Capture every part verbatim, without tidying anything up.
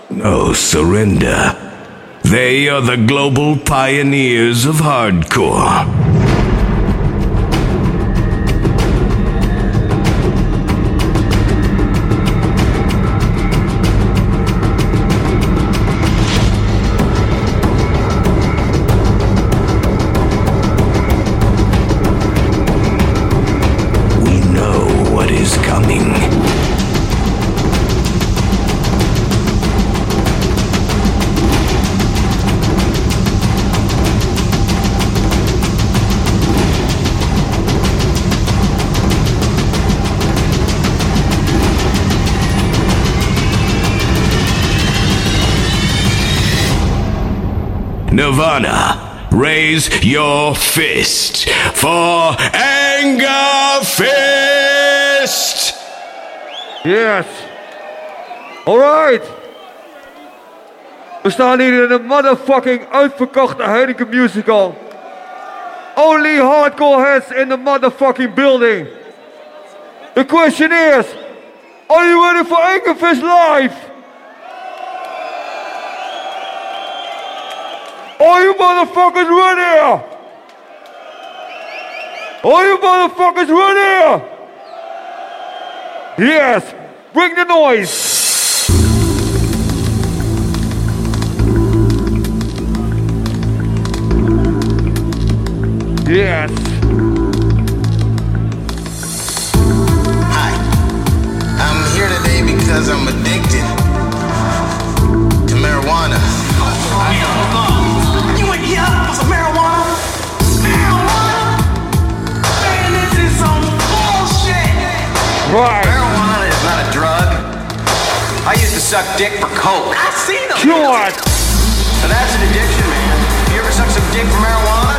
no surrender. They are the global pioneers of hardcore. Nirvana, raise your fist for Anger Fist! Yes. Alright. We staan hier in een motherfucking uitverkochte Heineken musical. Only hardcore heads in the motherfucking building. The question is, are you ready for Anger Fist live? Are you motherfuckers ready? Are you motherfuckers ready? Yes, bring the noise. Yes. Hi, I'm here today because I'm addicted to marijuana. You ain't here for some marijuana? Marijuana? Man, this is some bullshit. Right. Marijuana is not a drug. I used to suck dick for coke. I seen them. Sure. So that's an addiction, man. You ever suck some dick for marijuana?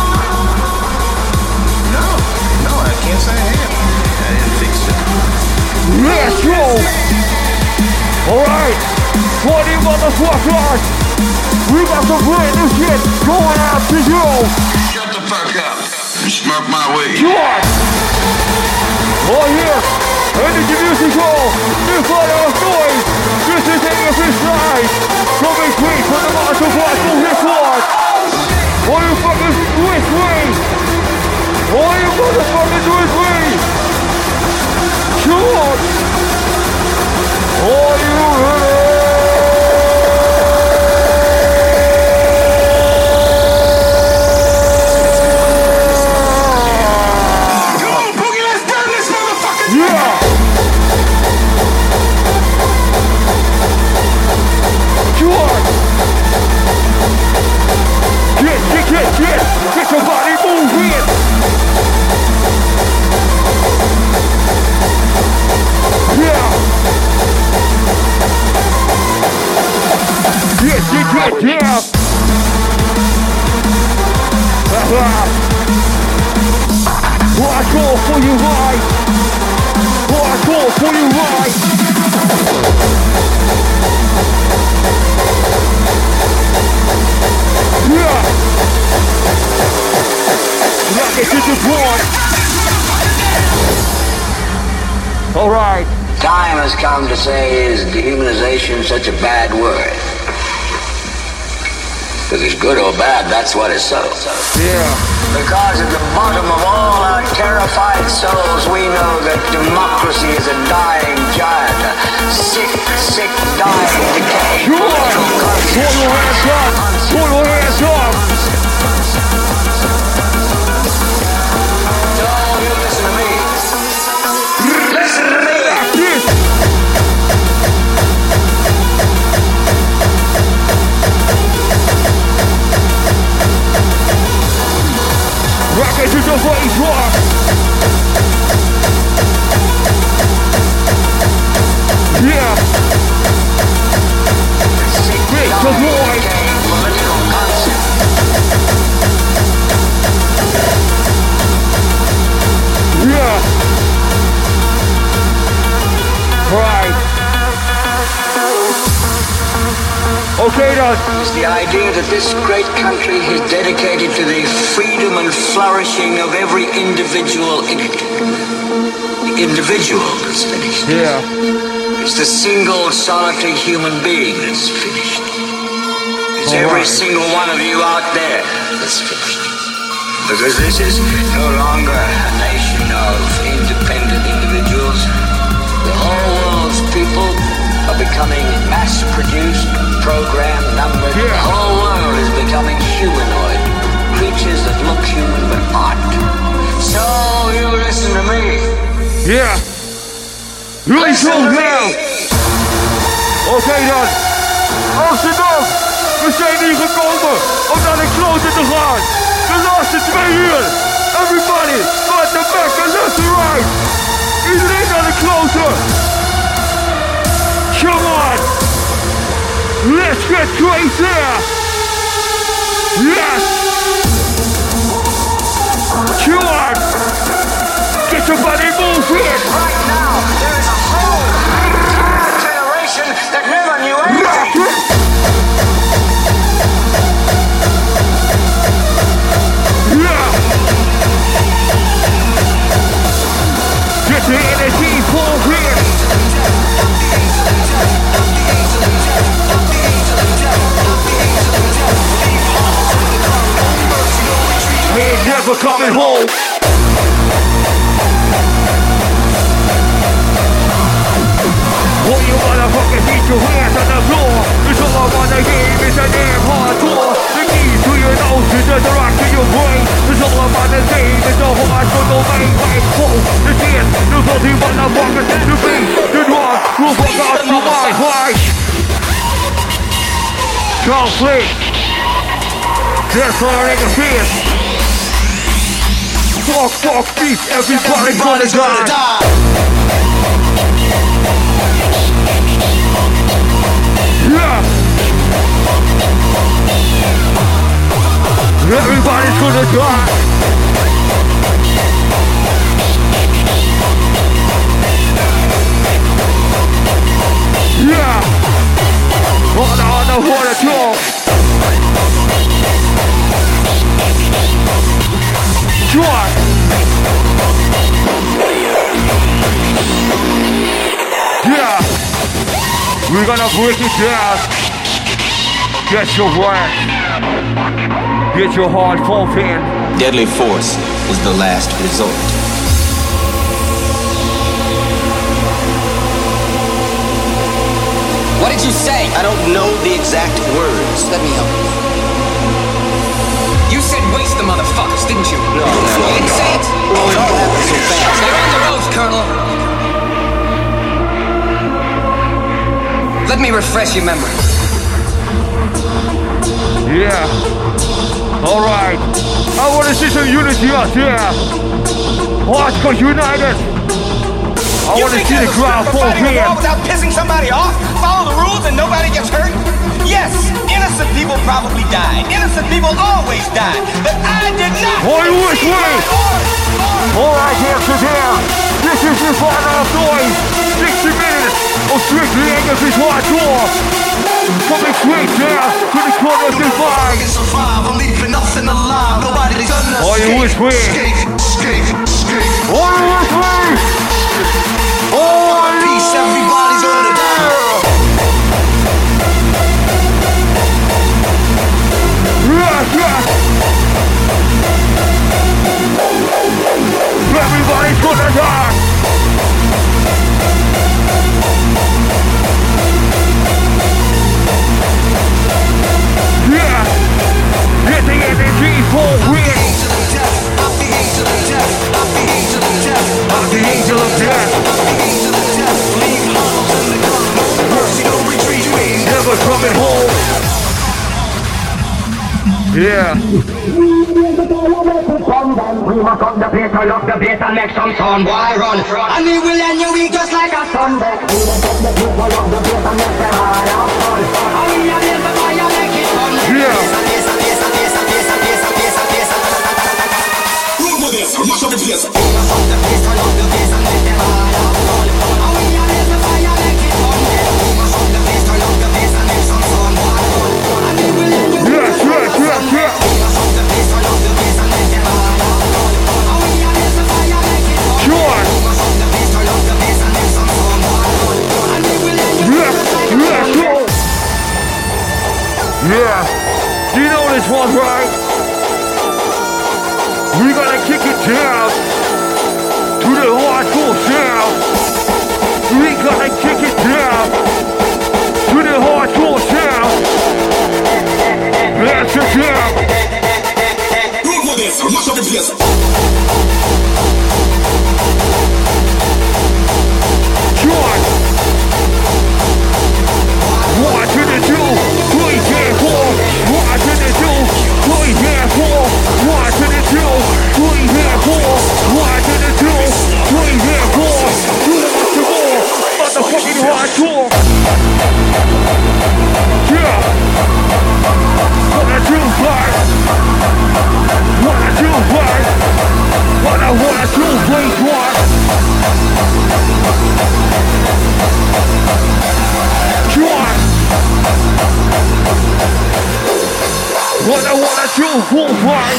No. No, I can't say I have. I didn't think so. Let's go. All right. forty motherfuckers. We got some brand new shit going out to you. Shut the fuck up and smoke my weed. Sure. Oh yeah. Energy Music Hall. New fire of noise. This is Anger Fist Live. Coming straight from the Marshall Blackpool Hip Squad. All you fuckers with me. All you motherfuckers with me. Sure. Are you ready? Get, get, get your body moving. Yeah. Get, get, get, yeah. Hardcore for you right. Hardcore for you right. Yeah. Rock it to the floor. All right. Time has come to say, is dehumanization such a bad word? Because it's good or bad, that's what it's so. Yeah. Because at the bottom of all our terrified souls, we know that democracy is a dying giant, a sick, sick, dying decay. Sure. Pull your hands up. Pull your hands up. So you listen to me. Listen to me. Yes. Rock it to the face rock. Yeah. Make the boy. Yeah. Right. Okay, then. It's the idea that this great country is dedicated to the freedom and flourishing of every individual in it. The individual is finished. Yeah. It's the single solitary human being that's finished. It's All every right. single one of you out there that's finished. Because this is no longer a nation of independent individuals. The whole world's people are becoming mass-produced, programmed, numbered. Yeah. The whole world is becoming humanoid. Creatures that look human but aren't. So you listen to me. Yeah. Jullie Listen zo to now. me. Oké dan. Amsterdam. We zijn hier gekomen om naar de kloten te gaan. De laatste twee uur. Everybody, front to back and left to right. Iedereen naar de kloten. Come on. Let's get crazy. Yes. Come on. Get your body moving. Right now, there is a whole generation that never knew anything. Yeah. Get the energy moving. We ain't never coming home. All you motherfuckers need your hands on the floor. It's all I wanna game, it's a damn hardcore. The key to your nose is the rock to your brain. It's all I wanna game, it's a hard for the main way. Whoa, the chance, the bloody motherfuckers to be. The drug will fuck out to my heart. Conflict. That's all I nigga fear. Fuck, fuck, beat, everybody's gonna die. Yeah. Everybody's gonna die. Yeah. On the, on the water talk. Sure. Yeah. We're gonna break it down. Get your work. Get your heart pumping. Deadly force is the last resort. What did you say? I don't know the exact words. Let me help you. You said waste the motherfuckers, didn't you? No, no, no. You didn't say it? Oh, it all happened so fast. They're on the road, Colonel. Let me refresh your memory. Yeah. All right. I want to see some unity out there. Hardcore united. I want to see the crowd fall in. Without pissing somebody off, follow the rules and nobody gets hurt. Yes, innocent people probably died. Innocent people always die. But I did not. Boy, which way? All right, hands are down. This is the final noise. sixty minutes of strictly English hardcore. Coming straight down to the corner divide. Boy, which way? Boy, which way? Oh, peace, everybody's gonna die. Yeah, yeah. Everybody's gonna die. Yeah. Get the energy for real. I'm the angel of death. I'm the angel of death. Leave arms in the gun. No mercy, no retreat. We ain't never coming home. Yeah. We must up the place, turn up the bass and make some sound. Why run? And we will end your week just like a Sunday. We will set the people up the place and make them all have fun. And we are here to buy and make it fun. Yeah. Roll with this, mash up the place. We must up the place, turn up the bass and make them all have fun. And we are here to buy and make it fun. We must up the place, turn up the bass and make some sound. And we will end your week just like a Sunday. We must up the place, turn up the bass and make them all have fun. And we are here to buy and make it fun. Sure. We must up the place, turn up the bass and make some sound. And we Yeah, you know this one, right? We gotta kick it down to the hardcore sound. We gotta kick it down to the hardcore sound. That's it down. Roll for this, mash up the place. John. One to the two, three, four. One to the two, three, four. One to the two, three, four. One to the two, three, four. Do the much more, motherfucking hardcore. Yeah. Wanna do fight. Wanna do fight. Wanna wanna do fight one. John. What I wanna do for fight.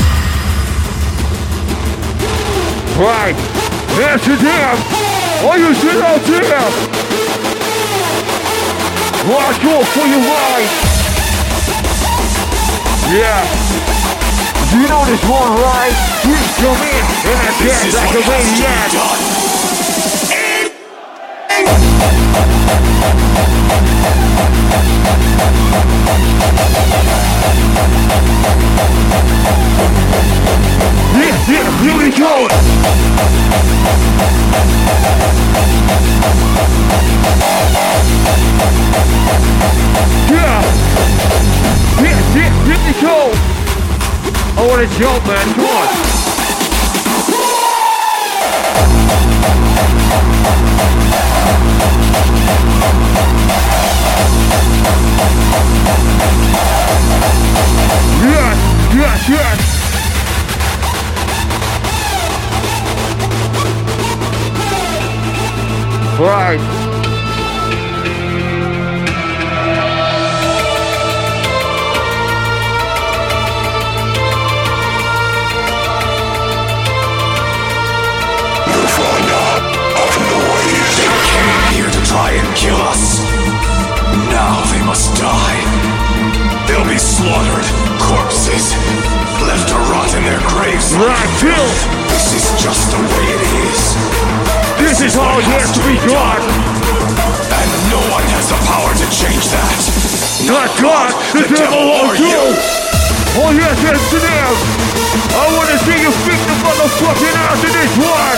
Right. That's it there. Are you sit out there? Watch out for your right. Yeah. You know this one, right? We come in and attack like a maniac. Yeah, yeah, here we go. Yeah. Yeah, yeah, here we go. I wanna jump, man, come on. Yes, yes, yes. Right. Here to try and kill us. Now they must die. They'll be slaughtered, corpses, left to rot in their graves. Right, Phil. This is just the way it is. This is all it has to be done. And no one has the power to change that. Not God, the, the devil or you. Oh yes, yes, to them. I wanna see you speak the motherfucking out to this one.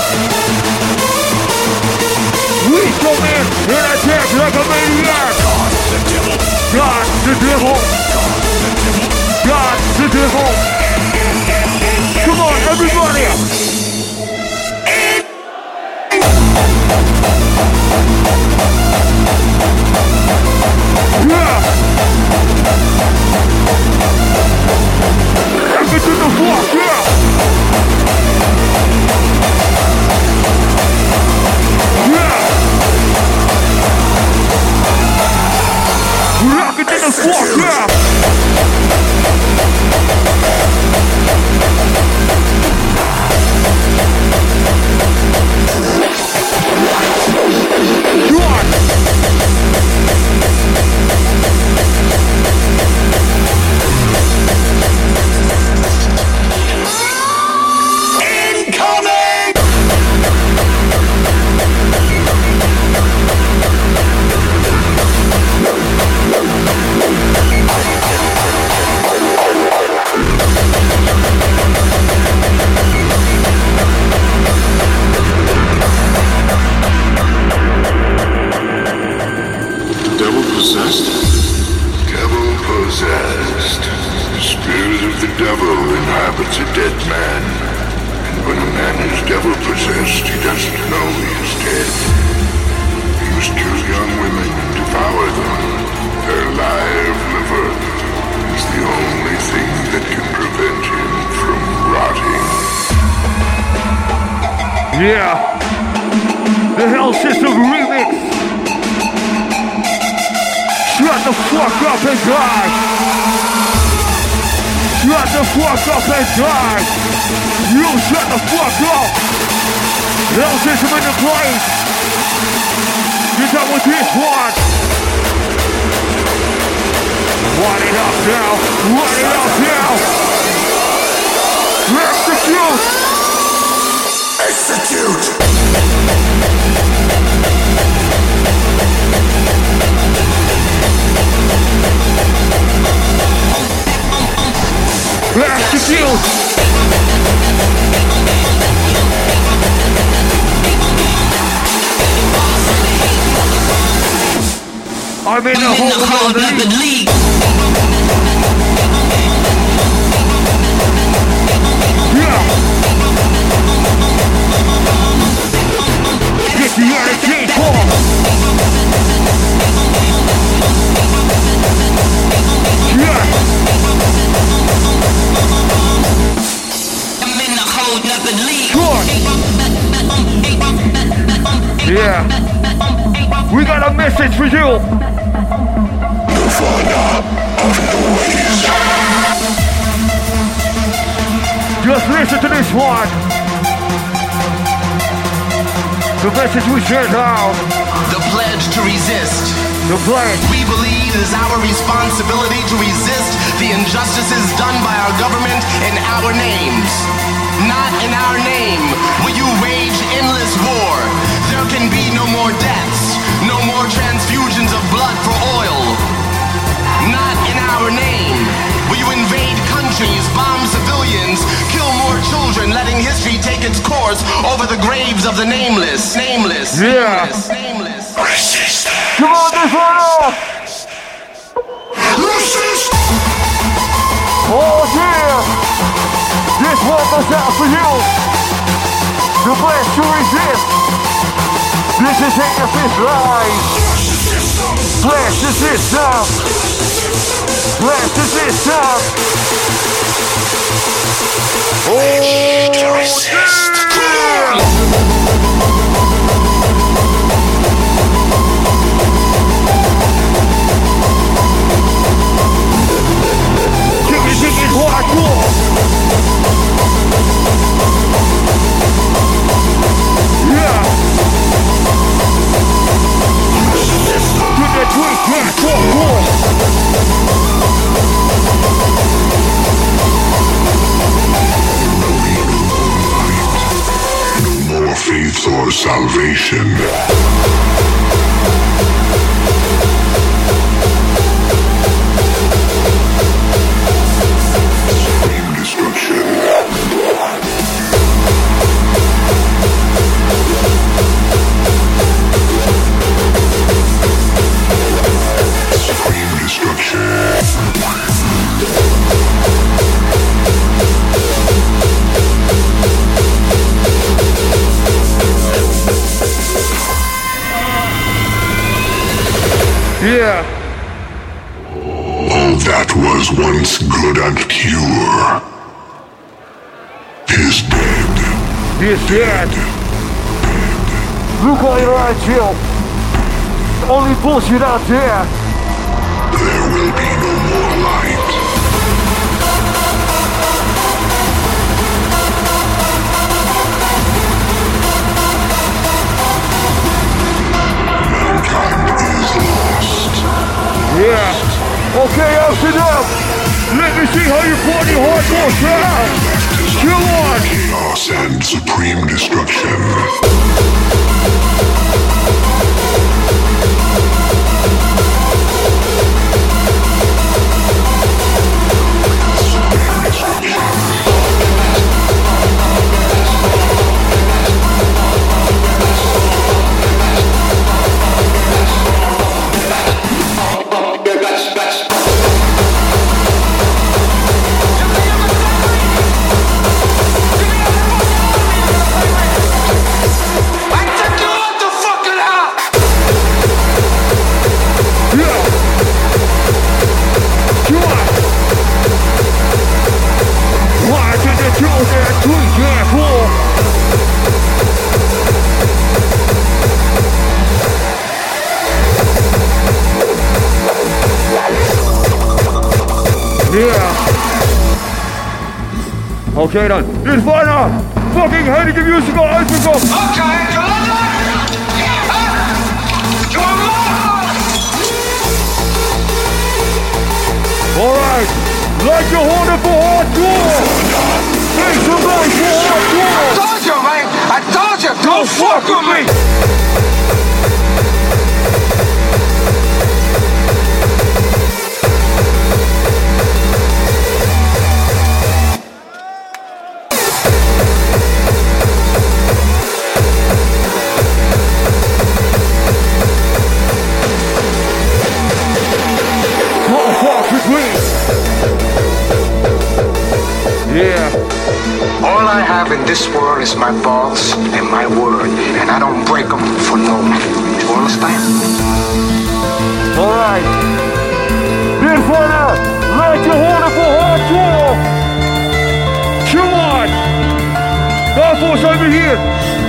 We come in and attack like a maniac. God, the devil. God, the devil. God, the devil. Come on, everybody. Yeah. Take it to the floor, yeah. Yeah. Rock it to the floor, yeah. Yeah, the Hell System remix. Shut the fuck up and die. Shut the fuck up and die. You shut the fuck up. Hell System in the place. Get up with this one. What it up now. Run it up now. Execute. Execute. Execute. I'm in the hole of the league. Yeah. Get the energy call. Yeah. I'm in the whole nother league. Sure. Yeah. We got a message for you. Just listen to this one. The message we sent out. The pledge to resist. The pledge. We believe it is our responsibility to resist the injustices done by our government in our names. Not in our name will you wage endless war. There can be no more deaths, no more transfusions of blood for oil. Not in our name will you invade countries, bomb civilians, kill more children, letting history take its course over the graves of the nameless, nameless, yeah. nameless, nameless. Resist. Come on, this one off. Resist. Oh yeah. This one goes out for you. The pledge to resist. This is Hate the Fifth Line. Blast the system. Blast the system. Oh, to resist. yeah. Kick it, kick it, hardcore. Yeah. Get that tweet, yeah, talk more. No more faith or salvation. Supreme destruction. Supreme destruction. Yeah. All that was once good and pure is dead. He's dead. Look all your eyes, Jill. Only bullshit out there. There will be no more light. Mankind is lost. Yeah. Okay, Amsterdam. Let me see how you party hardcore sound. Come on. Chaos and supreme destruction. Yeah. Okay dann, jetzt weiter. Fucking heilige Musical Alpha. Okay, come on. Come on. right. Like you're holding for hardcore. Make some noise for hardcore. I told you, man. I told you. Don't fuck with me. Yeah. All I have in this world is my balls and my word, and I don't break them for no one. You understand? All right. This one out. Like you're holding for hardcore. Come on. That force over here.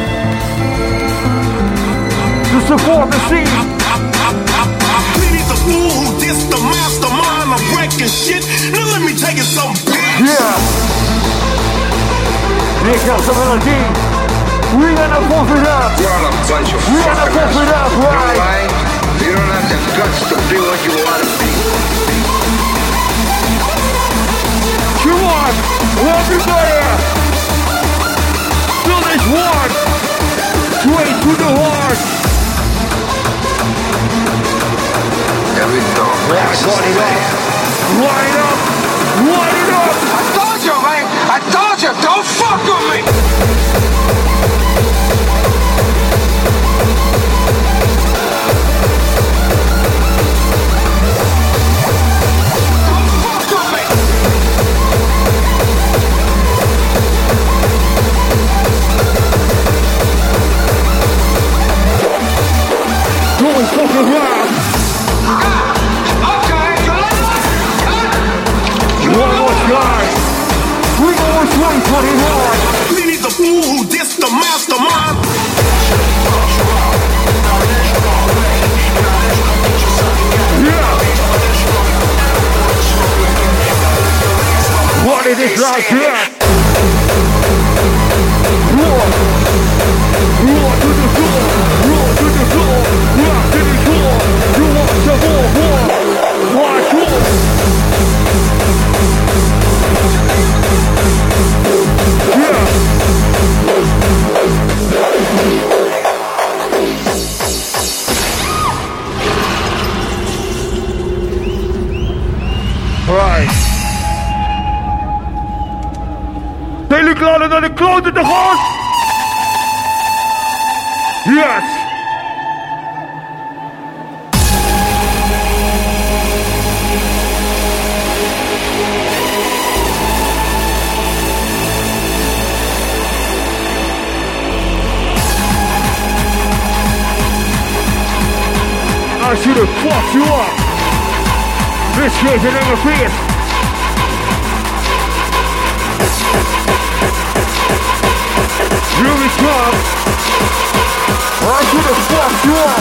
To support the scene. He's a fool who dissed the mastermind of breaking shit. Now let me tell you something. Yeah. Here comes the melody. We gonna pump it up. You're a bunch of We gonna pump it up, right? You don't have the guts to be what you want to be. Come on, everybody. Feel this one. Straight to the heart. Every dog has Run it up. Run it up. Run it up. I told you, man. I told you. Don't fuck with me. Don't fuck around. One more time. We going twenty twenty-one. He's a fool who dissed the mastermind. Yeah. What is this like that? Roar. Roar to the floor. Roar to the floor. Rock to the floor. You want some more, more. Watch more. Right. Zijn jullie klaar naar de kloten te gaan? Yes. I should have fucked you up. This kid's an inner fist. Here we come. I should have fucked you up.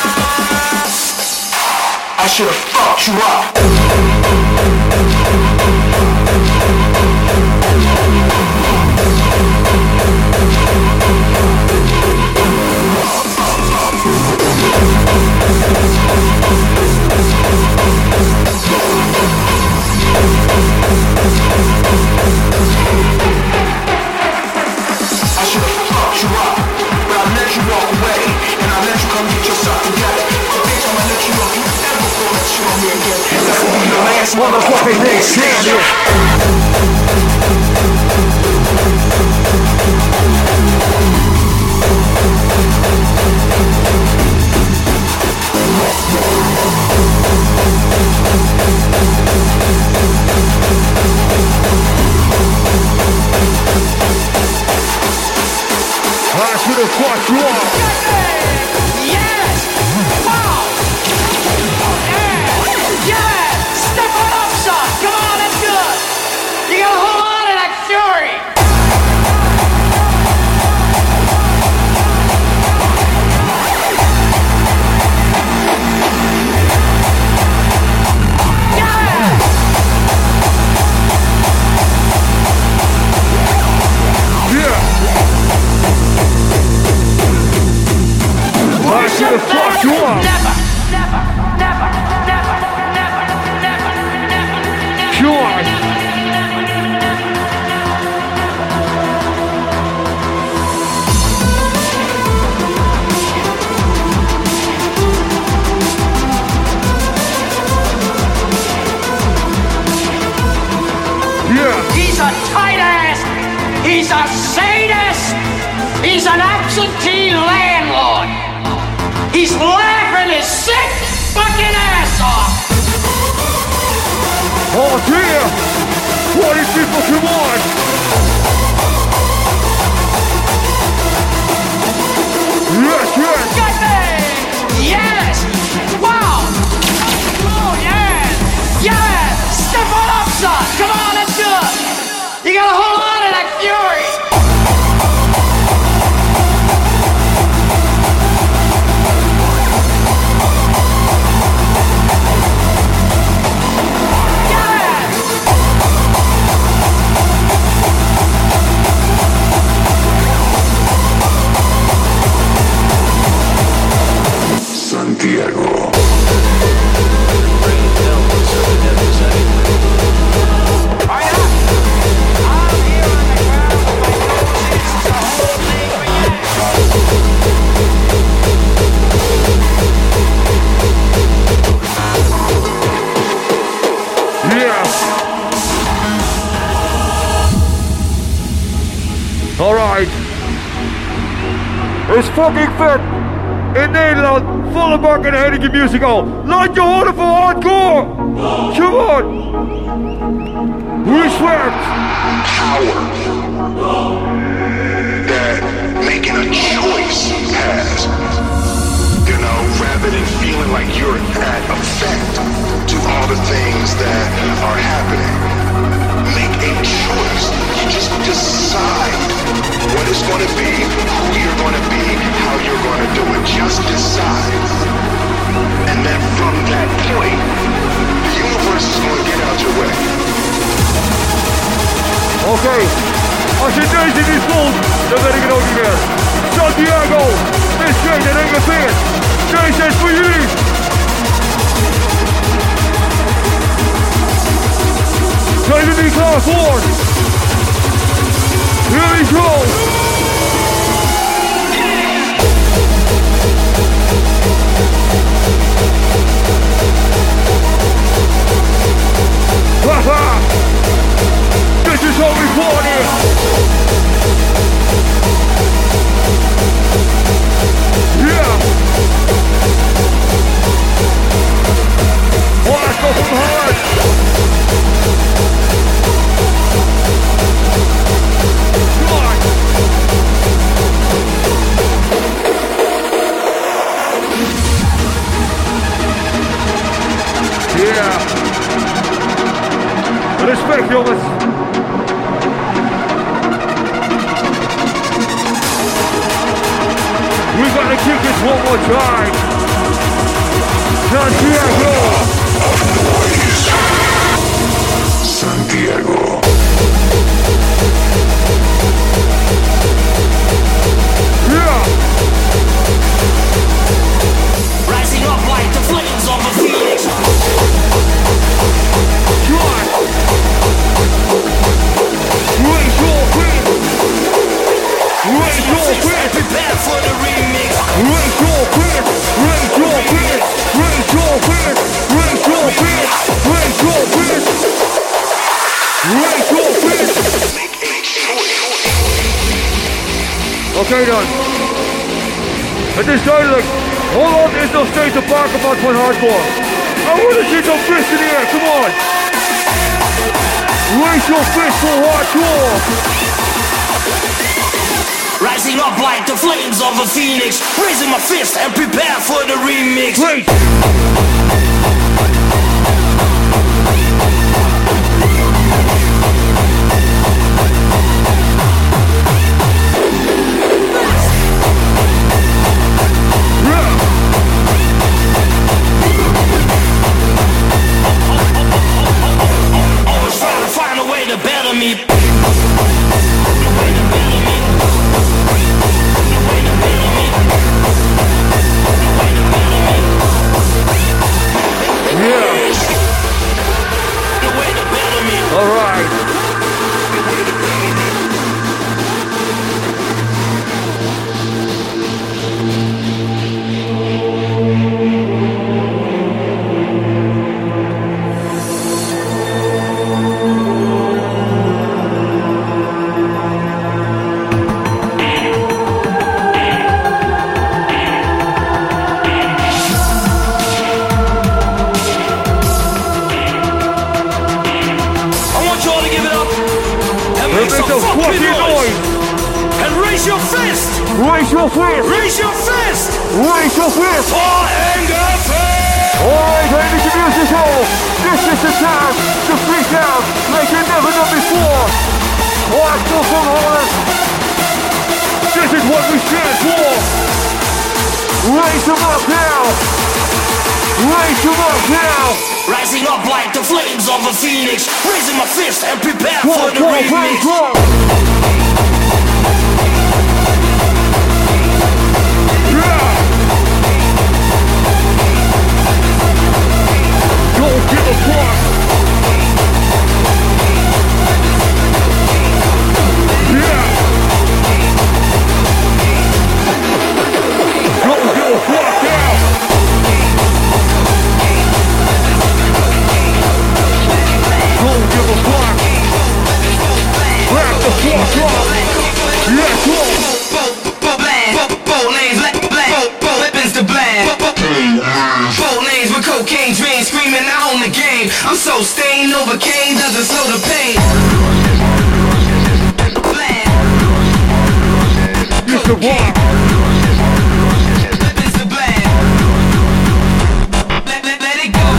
I should have fucked you up. I should have fucked you up, but I let you walk away, and I let you come get yourself together. The bitch I'ma let you know you ever go that shit on me again. That will be the last Motherfucking thing standing. I should have fucked you up. Yes! Wow! Yeah! Yeah! Step on up, son! Come on, that's good! You gotta hold on to that fury! Yeah! a tight ass. He's a sadist. He's an absentee landlord. He's laughing his sick fucking ass off. Oh dear! Party people, come on! Yes, yes! Good thing! Yes! Wow! Oh, yeah! Yeah! Step on up, son! Come on, let's do it! You gotta hold on to that fury! Santiago. Alright. It's fucking fit. In Nederland, volle bak in de Heineken Musical. Laat je horen voor hardcore. Come on. Respect. Power that making a choice has. You know, rather than feeling like you're at effect to all the things that are happening. Make a choice. You just decide what it's going to be, who you're going to be, how you're going to do it. Just decide. And then from that point, the universe is going to get out your way. Okay, als je deze niet voelt, dan weet ik het ook niet meer. Santiago, dit is en Engelveert. Deze is voor jullie. Zijn jullie klaar voor? Here we go! Haha! This is how we fought it! Yeah! Oh, let's go from hard! Come on! Yeah! Respect, jongens! We gotta kick this one more time! Santiago! Santiago. Yeah! Rising up like the flames of a phoenix. Come on! Raise your fist! Raise your fist! Prepare for the remix. Raise your fist! Raise your fist! Raise your fist! Raise your fist! Raise your fist! Raise your fist! Oké dan. Het is duidelijk. Holland is nog steeds de bakermat van hardcore. I wanna see some fist in the air, come on! Raise your fist for hardcore! Rising up like the flames of a phoenix. Raising my fist and prepare for the remix. Great! Always trying to find a way to better me. some fucking noise. And raise your fist. Raise your fist. Raise your fist. Raise your fist. For anger fist. Alright, Energy Music Hall. This is the time to freak out like you never done before. Alright, go from Holland. This is what we stand for. Raise them up now. Raise them up now. Rising up like the flames of a phoenix. Raising my fist and prepare Go, for the go, remix. go, go. Yeah. Don't give a fuck. Yeah. Don't give a fuck now. Don't give a fuck. Back the fuck up. Let's go. Bold names, weapons to blame. Bold names with cocaine dreams, screaming I own the game. I'm so stained, overcame, doesn't slow the pain. It's the rock. Weapons to blame. Let, let, let it go.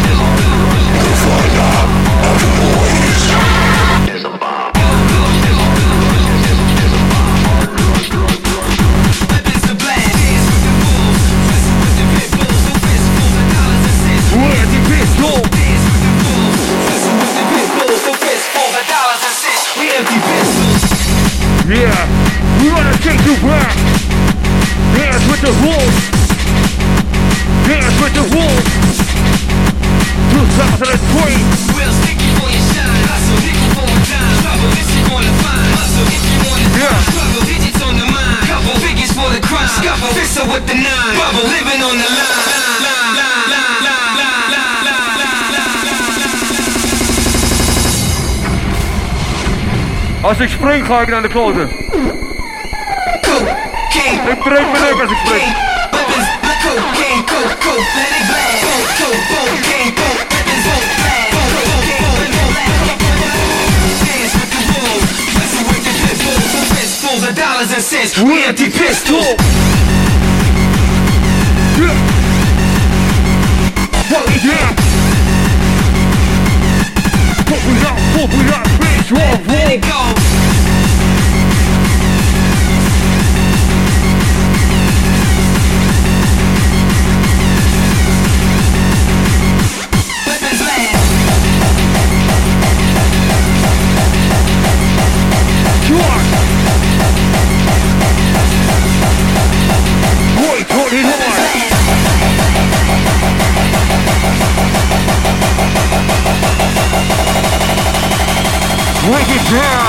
Weapons to blame. Where's the pistol? We empty pistols. Yeah, we wanna take you back. Dance with the wolves. Dance with the wolves. two thousand three. Real sticky for your shine. Hustle, nickel for a dime. Trouble, this you gonna find. Hustle, if you wanna Yeah. struggle, digits on the mind. Couple figures for the crime. Scuffle, pistol with the nine. Bubble, living on the line. Line, line, line, line, line, line, line, line, line, line. Als ik spring ga ik naar de kloten. Cocaine. Ik breek mijn nek als ik spring. Weapons, cocaine, coke, coke, let it blast. Coke, coke, cocaine, coke, weapons, coke, blast. Cocaine, dance with the wolves. Wrestle with the pistols. Fistfuls of dollars and cents. We empty pistols. Yeah. Fuck it, yeah. Fuck we up, fuck we up, bitch, roll, Let roll. it go. Weapons land. Sure. Boy, put it on. Break it down.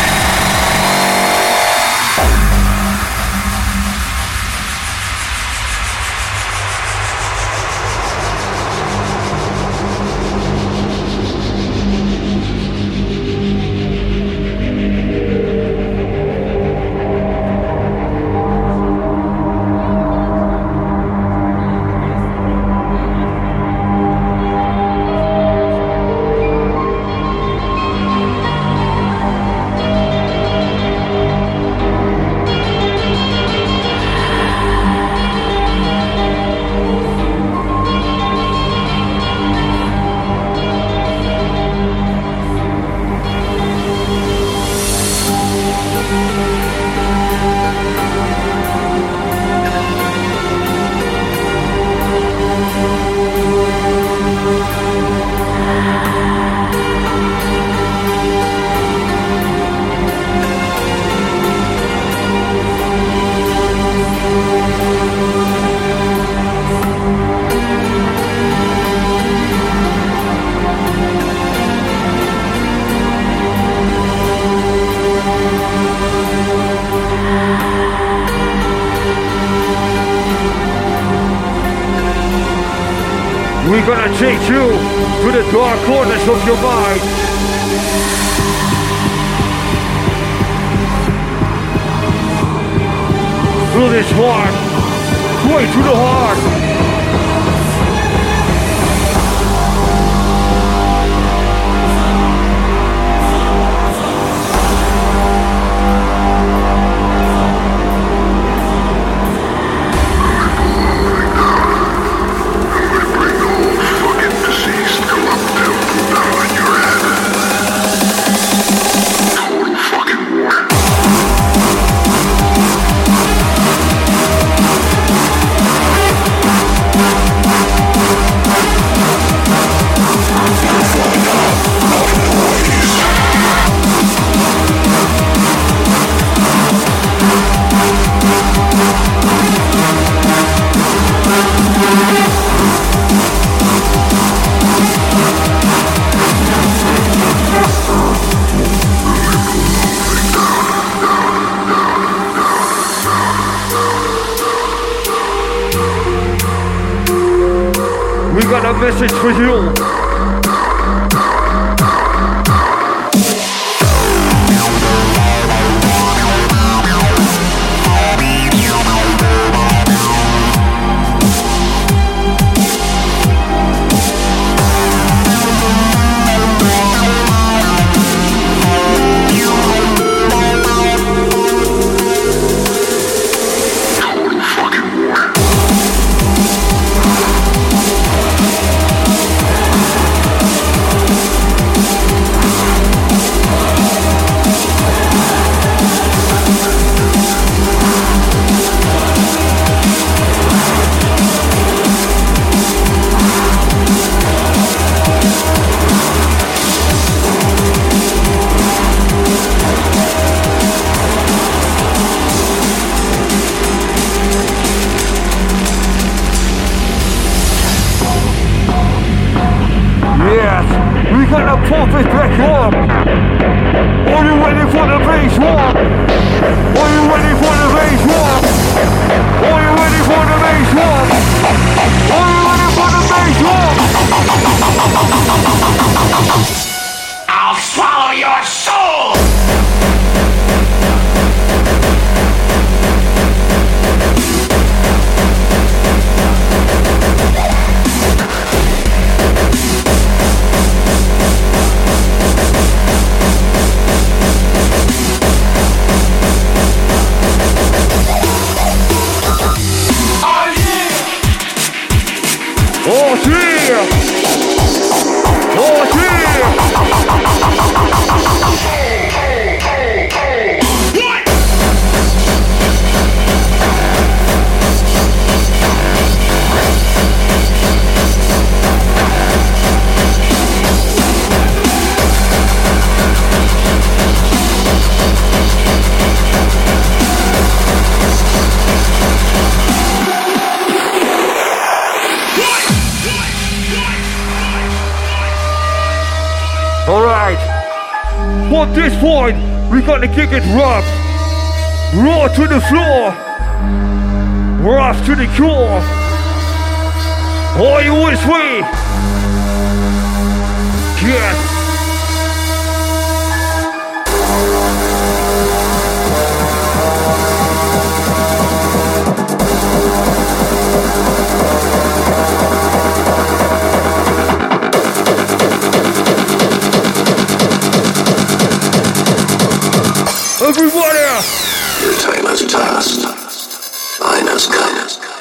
We're gonna take you to the dark corners of your mind. Through this heart, straight to the heart. message for you. Pump it back up. Are you ready for the bass walk? Are you ready for the bass walk? Are you ready for the bass walk? Are you ready for the bass walk? I'll swallow your soul. Oh yeah! Oh yeah! Alright, from this point, we're gonna kick it rough. Raw to the floor. Rough to the core. Are you with me? Yes. Everybody! Your time has passed. Mine has come.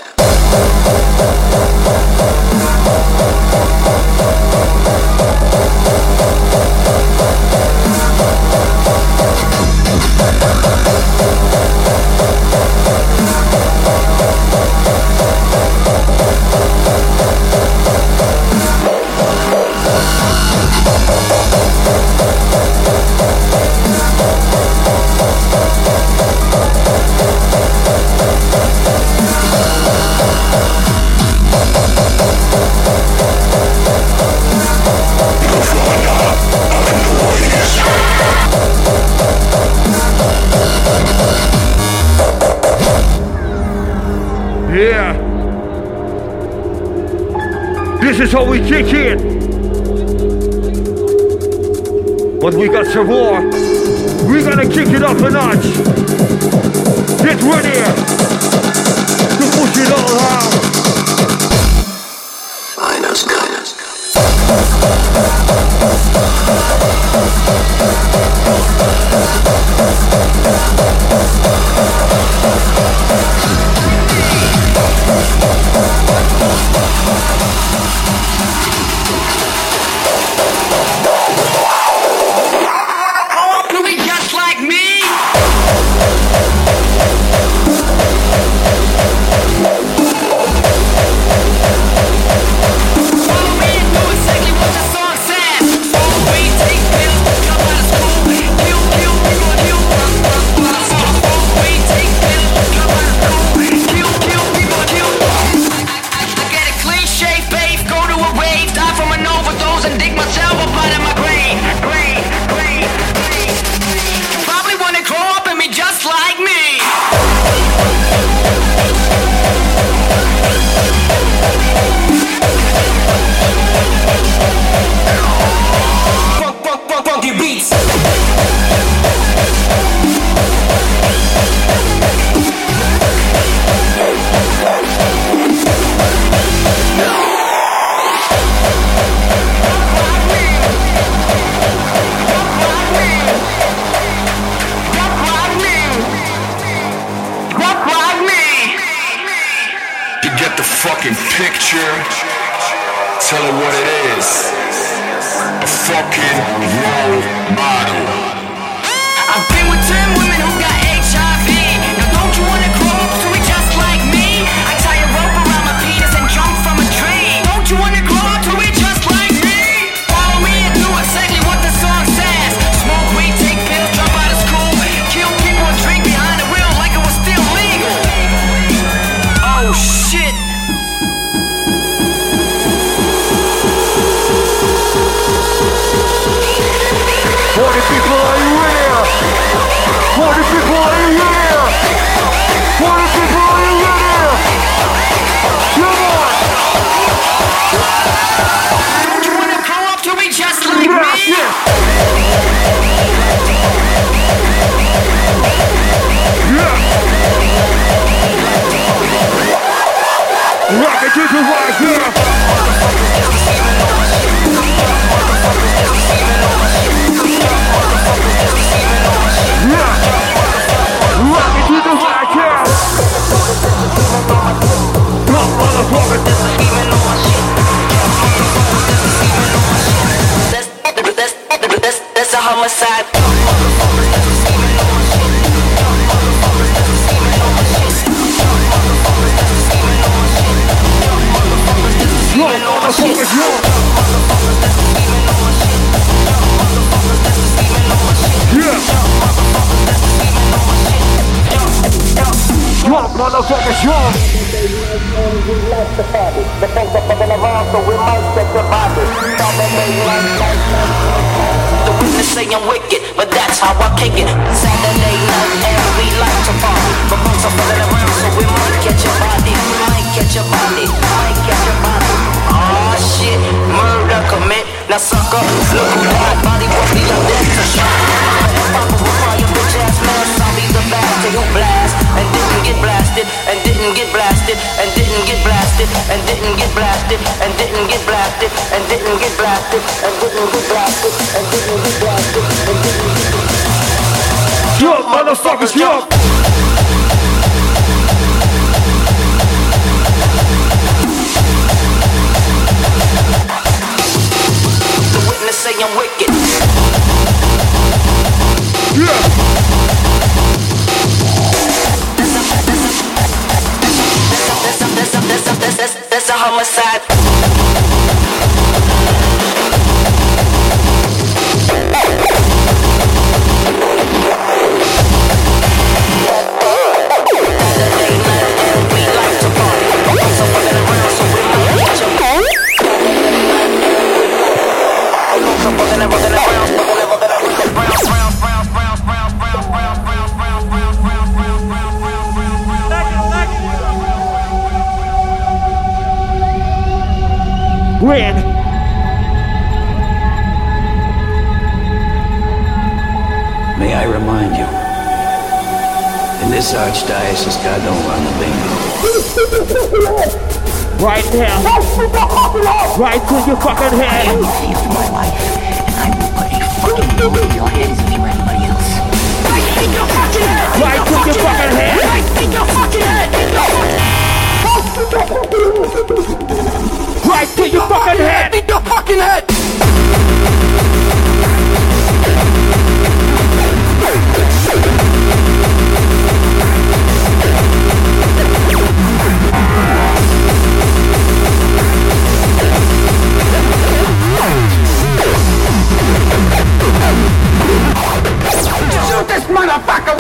Yeah. This is how we kick it. But we got some more. We're gonna kick it up a notch. Get ready to push it all out. Mine has come. You be just like me? Follow me and do exactly what the song says. Follow me, take pills, come out of school. Kill, kill, kill, kill. Follow me, take pills, come out of school. Kill, kill, kill, kill. I get a clean shave, babe, go to a rave, die from an overdose and dig myself up out of my grave. Grave, grave, grave. You probably wanna grow up and be just like me. Tell her what it is. A fucking role model. I've been with ten women who got H I V. Now don't you wanna grow up to be just like me? I tie a rope around my penis and jump from a tree. Don't you wanna grow up to be just like me? Follow me and do exactly what the song says. Smoke weed, take pills, drop out of school, kill people and drink behind the wheel like it was still legal. Oh shit. forty people, are you here? forty people, are you here? forty people, are you here? Come on! Don't you wanna grow up to be just like me? Yeah. Rock it to the right here! Rock it to the right here! Come motherfucker! That's, that's, that's, that's a homicide. Jump, motherfucker, jump! The things are fucking around, so we might set your body. The witness say I'm wicked, but that's how I kick it. Saturday night and we like to party. But folks are fucking around, so we might catch your body. We might catch your body, might catch your body. Aw shit, murder commit. Now sucker, look who my body will be a death to shot. Papa will call your bitch ass man. I'll be the bastard who blast and didn't get blasted, and didn't get blasted, and didn't get blasted, and didn't get blasted, and didn't get blasted, and didn't get blasted, and didn't get blasted, and didn't get blasted, and didn't get blasted. Jump, motherfuckers, jump! The witness say I'm wicked. Yeah! That's a, that's a, that's a, that's a, that's a homicide. Win! May I remind you, in this archdiocese, God don't run the bingo. Right now! Right to your fucking head! I will save my life, and I will put a fucking bullet in your head before anybody else. Right in your fucking head! Right to your fucking head! Right in your fucking head! Right to your fucking head! In your fucking head! Shoot this motherfucker!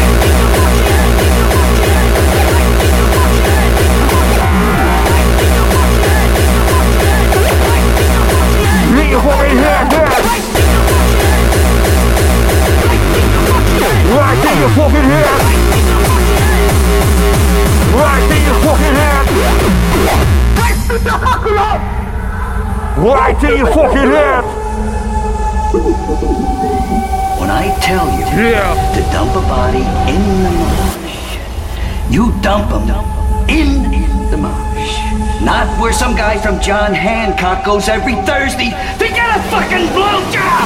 Leave your fucking head, head! Right in your fucking head! Right in your fucking head! Right in your fucking head! When I tell you yeah. to dump a body in the marsh, you dump them in the marsh. Not where some guy from John Hancock goes every Thursday to get a fucking blowjob!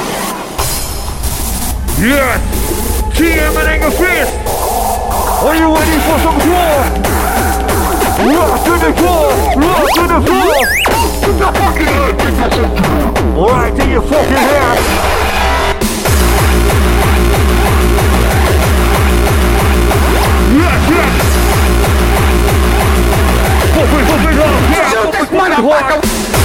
Yes! T M and Anger Fist! Are you ready for some war? Rock to the floor! Rock to the floor! Put your fucking head, people! Alright, take your fucking head! Yes, yes! Pop it, pop it up! Yeah! Shoot this motherfucker!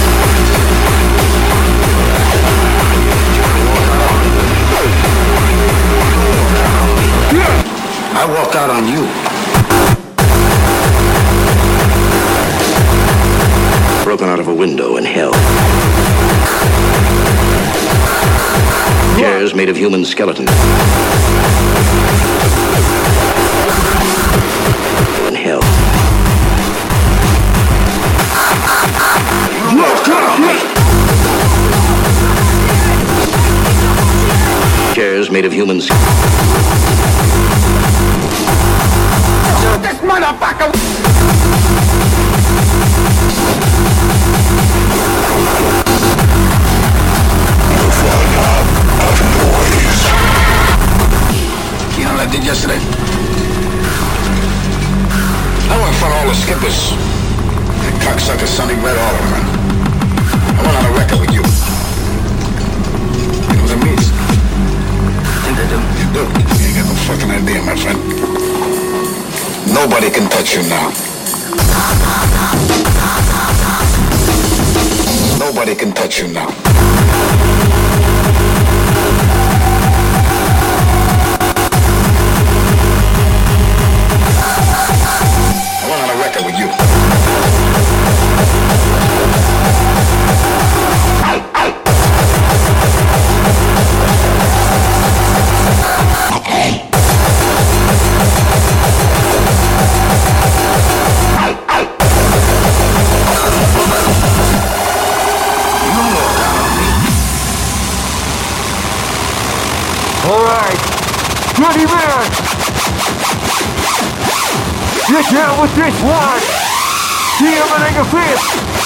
I walk out on you. Broken out of a window in hell. Chairs made of human skeletons. In hell. Walk out on me. Chairs made of human skeletons. Shoot this motherfucker! You know what I did yesterday? I went in front of all the skippers. That cocksucker Sonny Red, all of them, man. I went on a record with you. You know what that means? And I do. You do? You ain't got no fucking idea, my friend. Nobody can touch you now. Nobody can touch you now. I went on a record with you. Alright, ready man! Get down with this one! See him in a fist!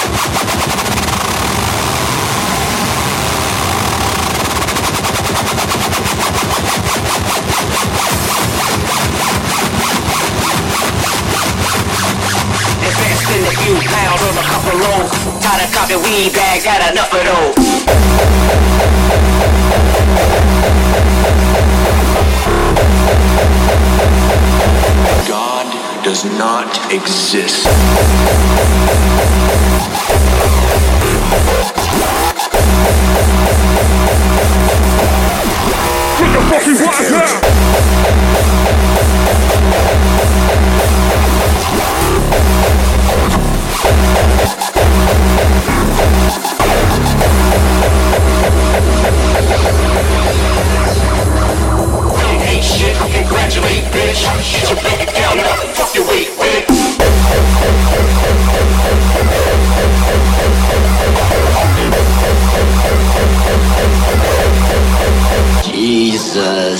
Invest in a few pounds on a couple rolls. Tired of copy weed bags, had enough of those. God does not exist. Get the fucking rock out! Ain't shit, congratulate, bitch. Get your bank account up, fuck your weight with it. Jesus.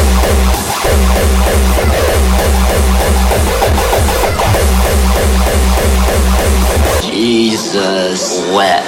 Jesus wept.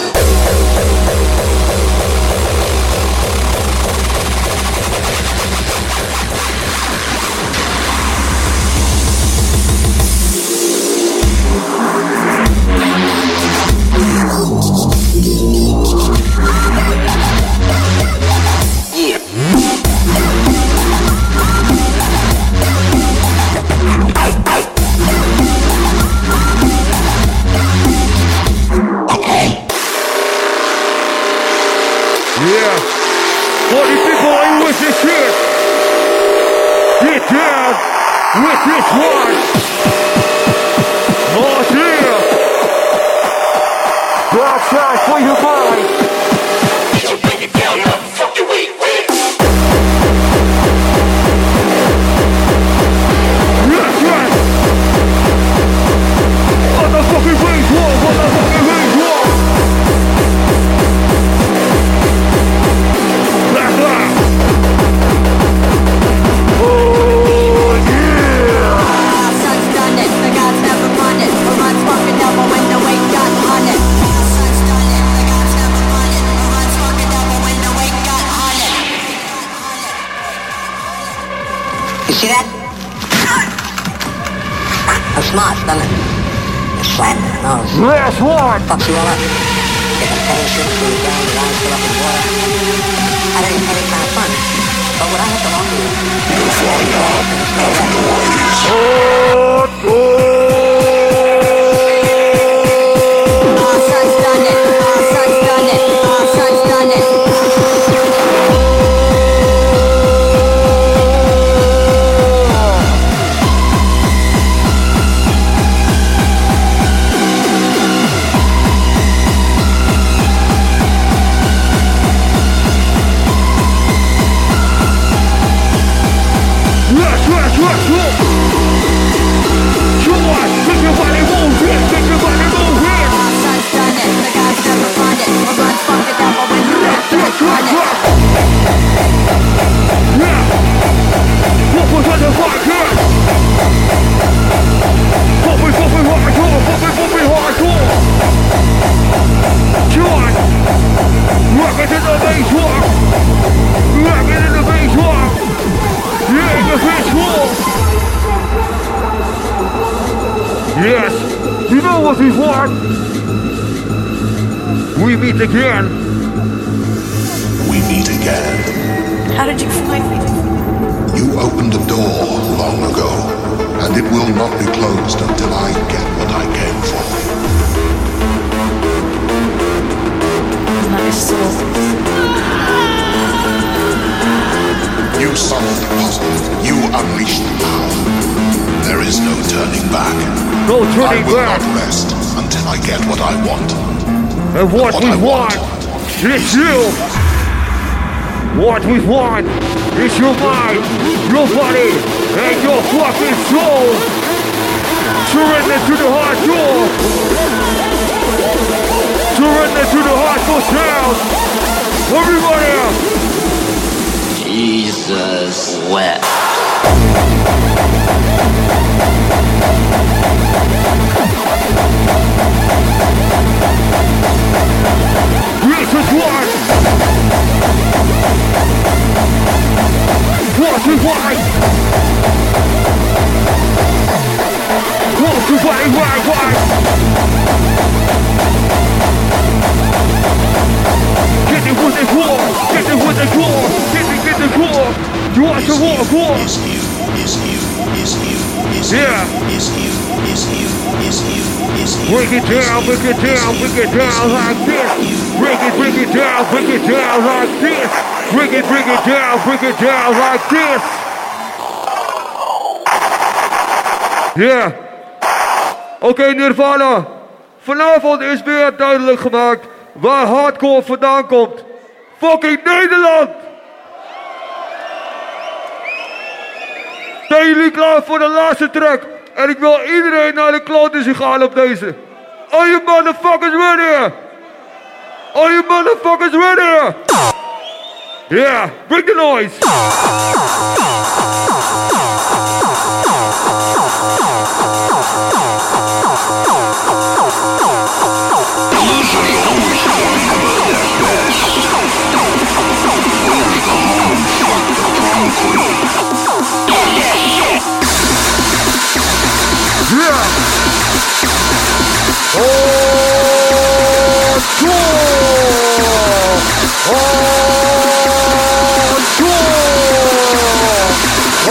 Yeah. forty people are with this shit. Get down with this one. Oh yeah. Dark side for your mind. Get your bank account up, fuck your weight with it. Yes, yes. Motherfucking range war, motherfucking range war. Black, black. Oh yeah. Sun's done it, the gods never run it. The run's fucking up when the weight got hunted. Sun's done it, the gods never run it. The run's fucking up when the weight got hunted. You see that? That's smart, doesn't it? slapping their nose. Last one. Fucks you all up. Get the pain shooting through the ground, your eyes fill up with water. That ain't any kind of fun. But what I have to offer you, you'll find out otherwise. Oh, Our son's done it. Our son's done it. Our son's done it. yes, yes, yes, yes. Come on, make your body move here, make your body move here. Our son's done it. The guys never run it. We'll run fuck it up, but when you rap, just run it. Yeah. What was on the fuck here? Puppy, puppy, hardcore, puppy, puppy, hardcore. Come on. Rock it in the bass walk. Rock it in the bass walk. Yeah, in the bass walk. Yes, you know what we want. We meet again. We meet again. How did you find me? You opened a door long ago, and it will not be closed until I get what I came for. My soul. You solved the puzzle. You unleashed the power. There is no turning back. No I turning will back. not rest until I get what I want. And what, What we I want, want. is you. What we want is your mind, your body, and your fucking soul. Surrender to the hardcore. Surrender to the hardcore sound. Everybody. Jesus wept. This is what. What we want. What we want, why, why? Get it with the core, get it with the core, get it, get the core. You want the war, war. Yeah. Break it down, break it down, break it down like this. Break it, break it down, break it down like this. Break it, break it down, break it down like this. Yeah. Oké, okay, Nirvana. Vanavond is weer duidelijk gemaakt waar hardcore vandaan komt. Fucking Nederland! Zijn jullie klaar voor de laatste track? En ik wil iedereen naar de kloten zien gaan op deze. Are you motherfuckers ready? Are you motherfuckers ready? Yeah, bring the noise. Yeah. Oh, cool. Oh, cool. Oh,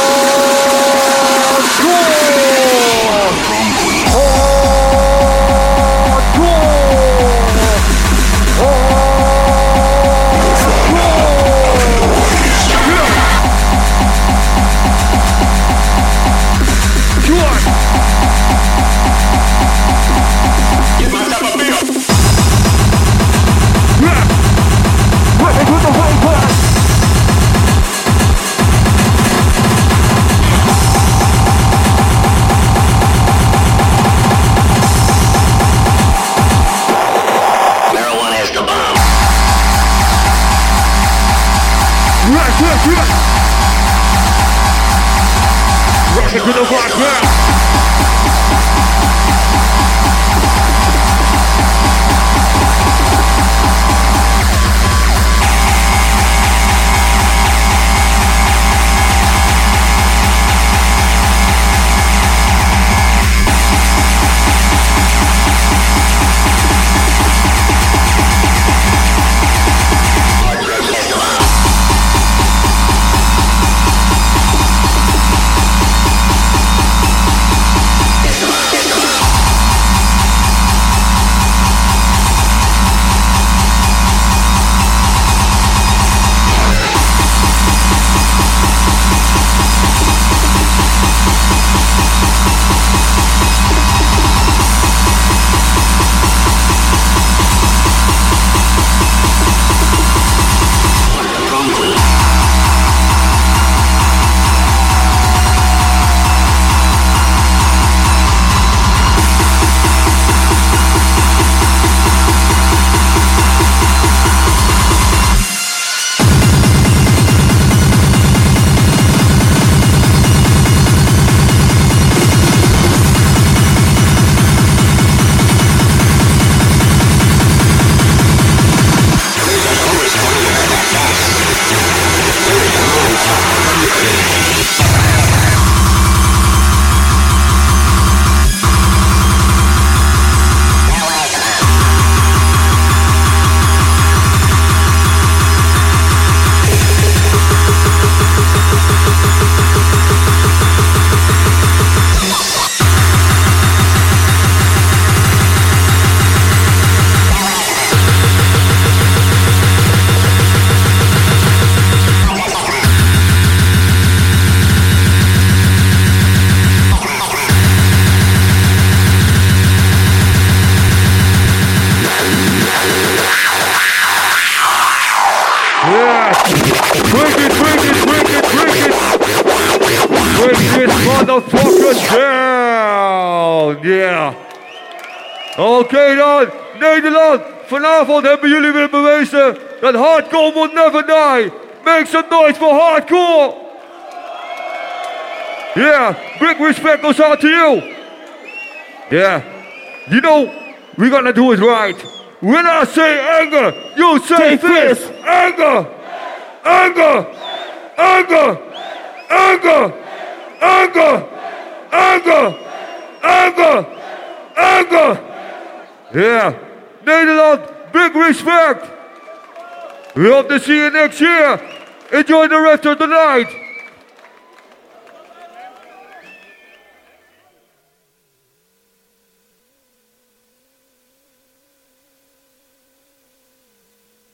Rock it to the rock now. Yeah. Drink it, drink it, drink it, drink it. Drink this motherfucker down. Yeah. Oké okay, dan. Nederland. Vanavond hebben jullie weer bewezen dat hardcore will never die. Make some noise for hardcore. Yeah. Big respect goes out to you. Yeah. You know, we're gonna do it right. When I say anger, you say fist. Anger. Anger. Anger. Anger. Anger. Anger. Anger. Anger. Yeah. Nederland, big respect. We hope to see you next year. Enjoy the rest of the night.